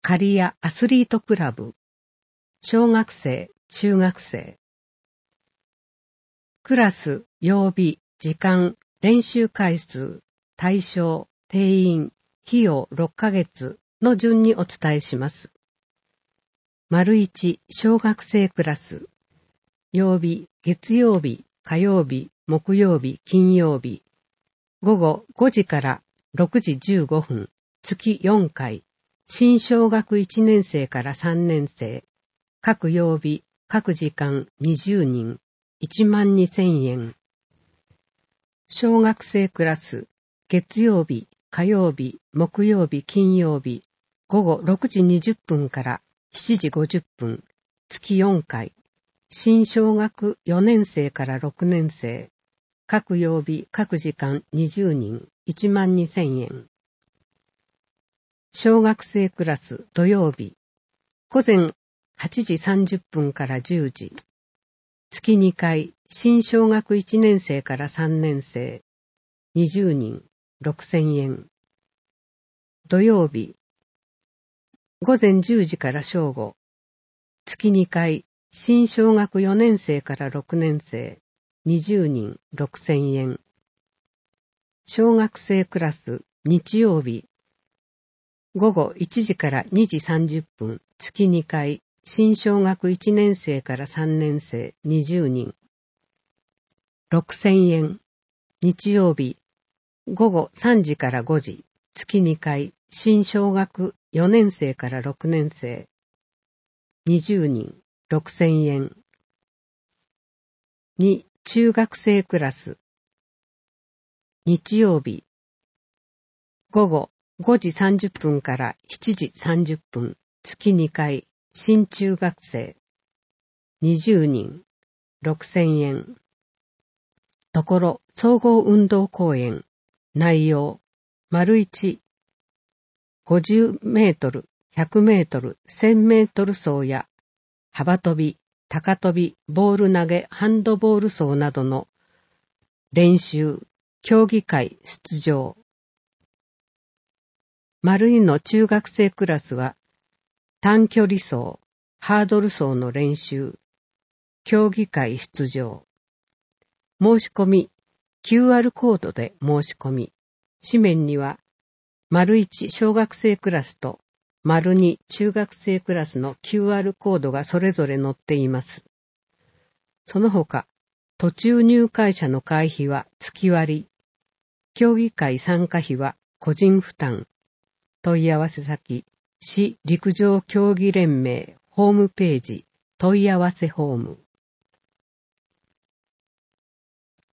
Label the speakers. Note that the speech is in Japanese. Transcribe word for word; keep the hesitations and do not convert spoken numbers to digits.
Speaker 1: 刈谷アスリートクラブ、小学生、中学生。クラス、曜日、時間、練習回数、対象、定員、費用ろっかげつの順にお伝えします。丸一、小学生クラス。曜日、月曜日、火曜日、木曜日、金曜日。午後ごじからろくじじゅうごふん、月よんかい。新小学いちねん生からさんねん生。各曜日、各時間にじゅうにん、いちまんにせんえん。小学生クラス、月曜日、火曜日、木曜日、金曜日、午後ろくじにじゅっぷんからしちじごじゅっぷん、月よんかい。新小学よねん生からろくねん生。各曜日、各時間にじゅうにん、いちまんにせんえん。小学生クラス土曜日、午前はちじさんじゅっぷんからじゅうじ、月にかい、新小学いちねん生からさんねん生、にじゅうにん、ろくせんえん。土曜日、午前じゅうじから正午、月にかい、新小学よねん生からろくねん生、にじゅうにん、ろくせんえん。小学生クラス日曜日、午後いちじからにじさんじゅっぷん、月にかい、新小学いちねん生からさんねん生、にじゅうにん。ろくせんえん。日曜日、午後さんじからごじ、月にかい、新小学よねん生からろくねん生、にじゅうにん、ろくせんえん。に、中学生クラス。日曜日、午後ごじさんじゅっぷんからしちじさんじゅっぷん、月にかい、新中学生、にじゅうにん、ろくせんえん。ところ、総合運動公園、内容、丸一、ごじゅうメートル、ひゃくメートル、せんメートル走や、幅跳び、高跳び、ボール投げ、ハンドボール走などの練習、競技会出場。丸二の中学生クラスは、短距離走、ハードル走の練習、競技会出場。申し込み、キューアール コードで申し込み、紙面には、丸一小学生クラスと丸二中学生クラスの キューアール コードがそれぞれ載っています。その他、途中入会者の会費は月割、競技会参加費は個人負担。問い合わせ先、市陸上競技連盟ホームページ問い合わせフォーム。